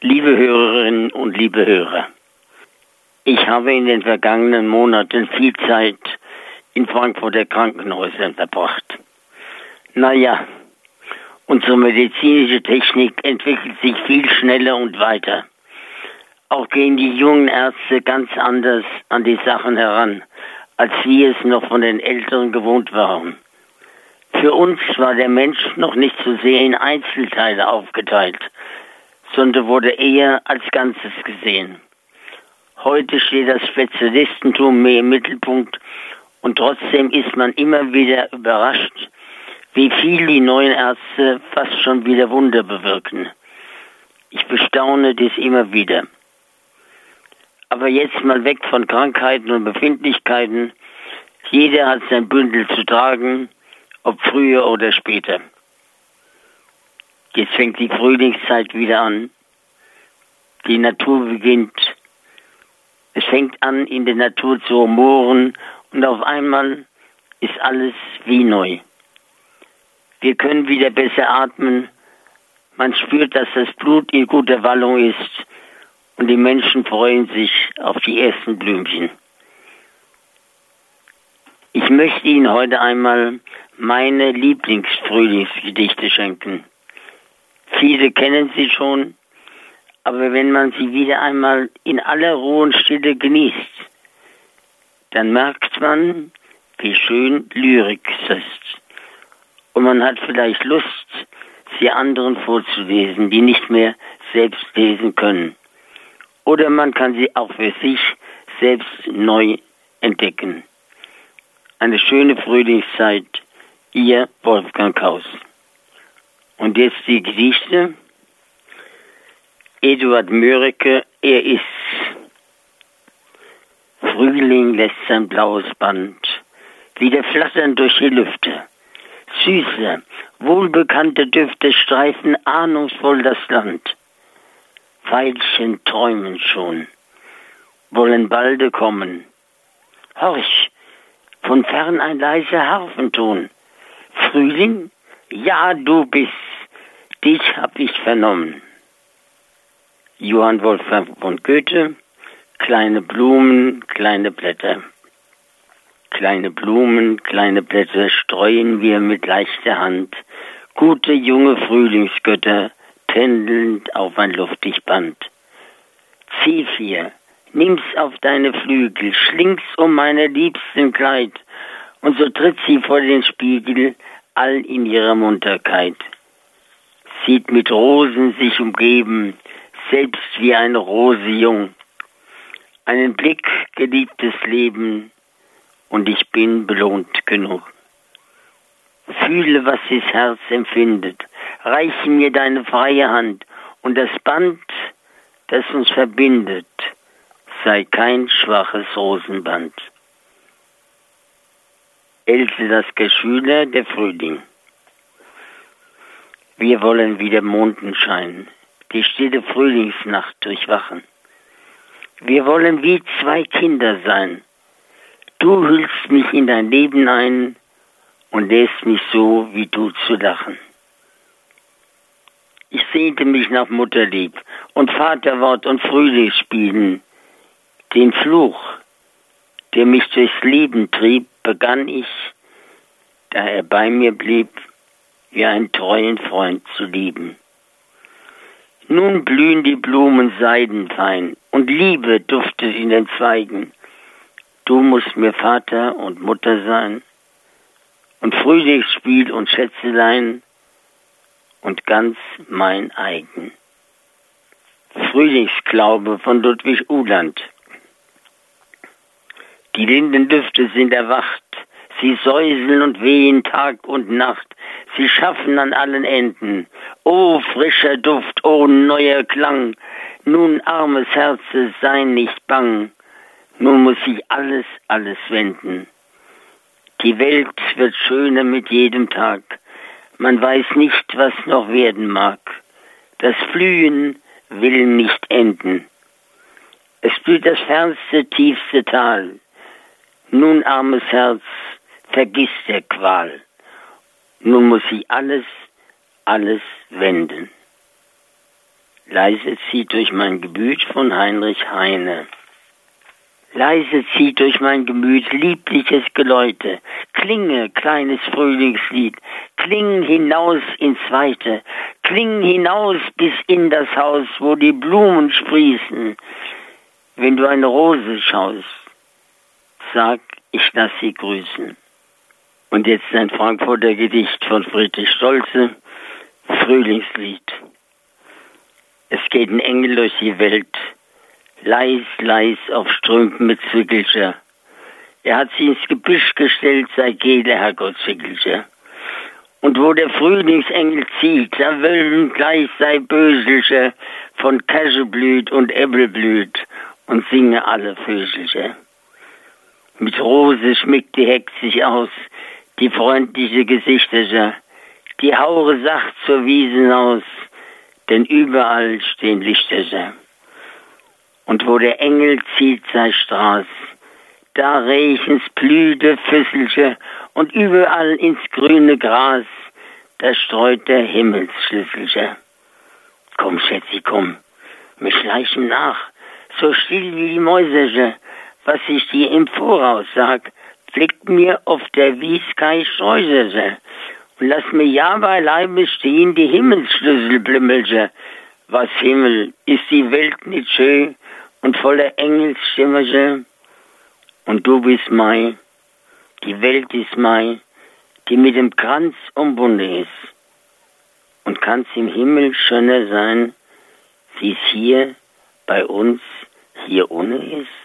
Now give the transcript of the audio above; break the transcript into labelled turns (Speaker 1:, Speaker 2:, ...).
Speaker 1: Liebe Hörerinnen und liebe Hörer, ich habe in den vergangenen Monaten viel Zeit in Frankfurter Krankenhäusern verbracht. Naja, unsere medizinische Technik entwickelt sich viel schneller und weiter. Auch gehen die jungen Ärzte ganz anders an die Sachen heran, als wir es noch von den Älteren gewohnt waren. Für uns war der Mensch noch nicht so sehr in Einzelteile aufgeteilt, sondern wurde eher als Ganzes gesehen. Heute steht das Spezialistentum mehr im Mittelpunkt und trotzdem ist man immer wieder überrascht, wie viel die neuen Ärzte fast schon wieder Wunder bewirken. Ich bestaune dies immer wieder. Aber jetzt mal weg von Krankheiten und Befindlichkeiten. Jeder hat sein Bündel zu tragen, ob früher oder später. Jetzt fängt die Frühlingszeit wieder an. Die Natur beginnt. Es fängt an, in der Natur zu rumoren und auf einmal ist alles wie neu. Wir können wieder besser atmen. Man spürt, dass das Blut in guter Wallung ist und die Menschen freuen sich auf die ersten Blümchen. Ich möchte Ihnen heute einmal meine Lieblingsfrühlingsgedichte schenken. Viele kennen sie schon, aber wenn man sie wieder einmal in aller Ruhe und Stille genießt, dann merkt man, wie schön Lyrik ist. Und man hat vielleicht Lust, sie anderen vorzulesen, die nicht mehr selbst lesen können. Oder man kann sie auch für sich selbst neu entdecken. Eine schöne Frühlingszeit, Ihr Wolfgang Kaus. Und jetzt die Gedichte. Eduard Mörike, er ist. Frühling lässt sein blaues Band wieder flattern durch die Lüfte. Süße, wohlbekannte Düfte streifen ahnungsvoll das Land. Veilchen träumen schon, wollen balde kommen. Horch, von fern ein leiser Harfenton. Frühling? Ja, du bist, dich hab ich vernommen. Johann Wolfgang von Goethe, kleine Blumen, kleine Blätter. Kleine Blumen, kleine Blätter streuen wir mit leichter Hand. Gute junge Frühlingsgötter, pendelnd auf ein luftig Band. Zephyr, nimm's auf deine Flügel, schling's um meine liebsten Kleid, und so tritt sie vor den Spiegel, all in ihrer Munterkeit. Sieht mit Rosen sich umgeben, selbst wie eine Rose jung. Einen Blick, geliebtes Leben, und ich bin belohnt genug. Fühle, was das Herz empfindet, reiche mir deine freie Hand, und das Band, das uns verbindet, sei kein schwaches Rosenband. Else Lasker Schüler, der Frühling. Wir wollen wieder Mondenschein, die stille Frühlingsnacht durchwachen. Wir wollen wie zwei Kinder sein. Du hüllst mich in dein Leben ein und lässt mich so wie du zu lachen. Ich sehnte mich nach Mutterlieb und Vaterwort und Frühlingsspielen. Den Fluch, der mich durchs Leben trieb, begann ich, da er bei mir blieb, wie einen treuen Freund zu lieben. Nun blühen die Blumen seidenfein und Liebe duftet in den Zweigen. Du musst mir Vater und Mutter sein und Frühlingsspiel und Schätzelein und ganz mein eigen. Frühlingsglaube von Ludwig Uhland. Die Lindendüfte sind erwacht, sie säuseln und wehen Tag und Nacht, sie schaffen an allen Enden. O frischer Duft, o neuer Klang, nun armes Herze, sei nicht bang, nun muss sich alles wenden. Die Welt wird schöner mit jedem Tag, man weiß nicht, was noch werden mag. Das Flühen will nicht enden. Es blüht das fernste, tiefste Tal. Nun, armes Herz, vergiss der Qual. Nun muss sich alles wenden. Leise zieht durch mein Gemüt von Heinrich Heine. Leise zieht durch mein Gemüt liebliches Geläute. Klinge, kleines Frühlingslied, kling hinaus ins Weite, kling hinaus bis in das Haus, wo die Blumen sprießen. Wenn du eine Rose schaust, sag, ich lass sie grüßen. Und jetzt ein Frankfurter Gedicht von Friedrich Stolze, Frühlingslied. Es geht ein Engel durch die Welt, leis, leis auf Strümpfen mit Zwickelcher. Er hat sie ins Gebüsch gestellt, sei Kehle, Herrgott Zwickelcher. Und wo der Frühlingsengel zieht, da wöllen gleich sei Böselcher, von Kasche blüht und Äppel blüht und singe alle Vögelcher. Mit Rose schmückt die Hex sich aus, die freundliche Gesichtercher, die Haure sacht zur Wiesen aus, denn überall stehen Lichtercher. Und wo der Engel zieht sei Straß, da rechen's blühte Füsselche und überall ins grüne Gras, da streut der Himmelsschlüsselche. Komm, Schätzi, komm, wir schleichen nach, so still wie die Mäuserche, was ich dir im Voraus sag, flickt mir auf der Wies kein Sträucherche. Und lass mir ja beileibe stehen die Himmelsschlüsselblümmelche. Was Himmel, ist die Welt nicht schön und voller Engelsschimmerche? Und du bist mein, die Welt ist mein, die mit dem Kranz umbunden ist. Und kann's im Himmel schöner sein, wie's hier bei uns hier ohne ist?